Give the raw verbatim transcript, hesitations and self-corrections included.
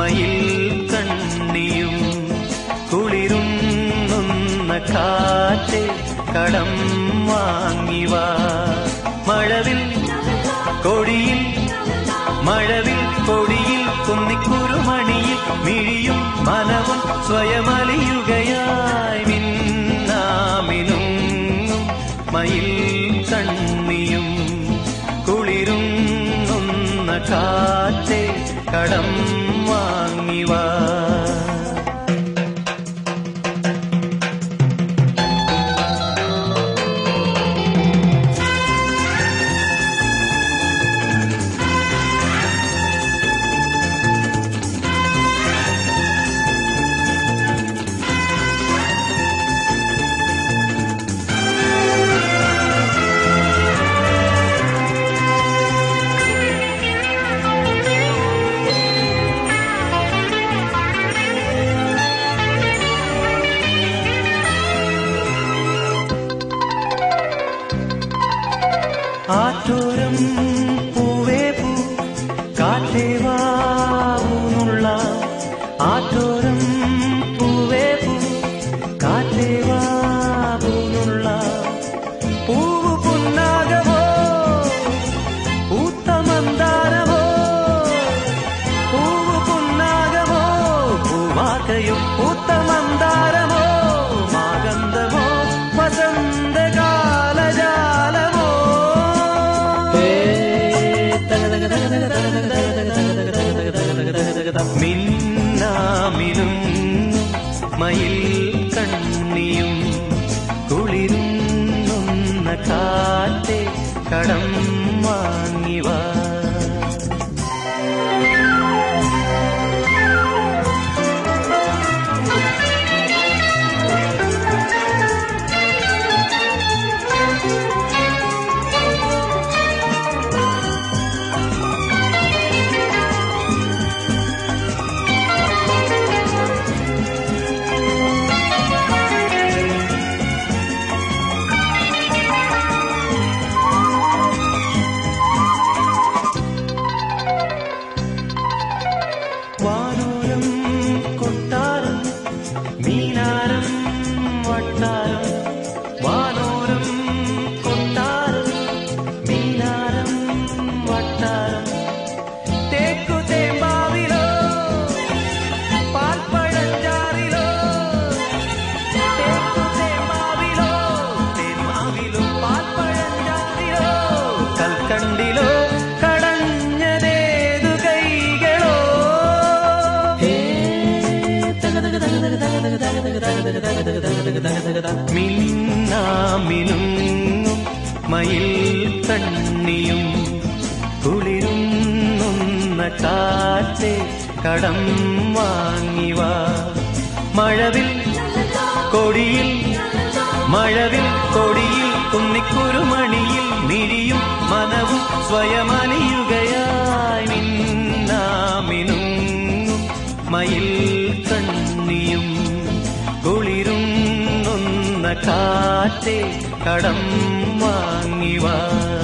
മയിൽ കണ്ണിയും കുളിരുന്നുന്ന കാറ്റ് കടം വാങ്ങിവാ. മഴവിൽ കൊടിയിൽ മഴവിൽ കൊടിയിൽ കുന്നിക്കുരുമണിയിൽ മിഴിയും മനവും സ്വയമലിയുകയായി. മിന്നാമിനുങ്ങും മയിൽ കണ്ണിയും കുളിരുന്നുന്ന കാറ്റ് കടം വാങ്ങിവാ. ആറ്റോരം പൂവേ പൂ കാറ്റേ വാവുന്നുള്ള ആറ്റോരം പൂവേ പൂ കാറ്റേ വാവുന്നുള്ള പൂവ് പുന്നാകവോ പൂത്ത മന്ദാരമോ പൂവ് പുന്നാകവോ പൂവാകയും പൂത്ത മന്ദാരമോ മാഗന്ധമോ വസന്തകാലജാലമോ. മിന്നാമിനും മയിൽ കണ്ണിയും കുളിരുന്നുന്ന കാറ്റ് കടം വാങ്ങിവാ. വാനോരം കൊട്ടാരം മീനാരം വട്ടാരം വാനോരം കൊട്ടാരം മീനാരം വട്ടാരം തേക്കു തേമ്പാവിലോ പാൽപ്പഴഞ്ചാറിലോ തേക്കു തേമ്പാവിലോ തേന്മാവിലോ പാൽപ്പഴഞ്ചാറിലോ കൽക്കണ്ടിലോ കടഞ്ഞതേതു കൈകളോ. മിന്നാമിനുങ്ങും മയിൽ കണ്ണിയും കുളിരുന്നുന്ന കാറ്റ് കടം വാങ്ങിവാ. മഴവിൽ കൊടിയിൽ മഴവിൽ കൊടിയിൽ കുന്നിക്കുരുമണിയിൽ മിഴിയും മനവും സ്വയമലിയുകയായി. മിന്നാമിനുങ്ങും മയിൽ കണ്ണിയും കുളിരുന്നുന്ന കാറ്റ് കടം വാങ്ങിവാ.